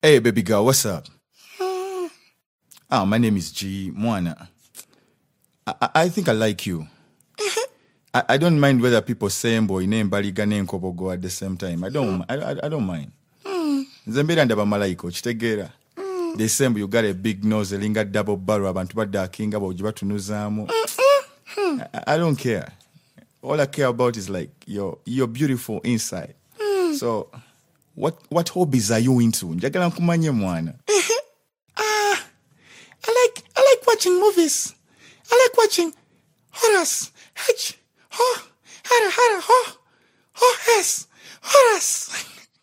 Hey, baby girl, what's up? My name is G. Mwana. I think I like you. I don't mind whether people say boy name Baliga name Kobogo at the same time. I don't mind. Zembera ndaba malaiko chitegera. The same you got a big nose, a linga double barrel, abantu badakinga batunuzamu. I don't care. All I care about is like you're beautiful inside. So what hobbies are you into? Njagala nkumanye mwana. I like watching movies. I like watching horrors. Horrors.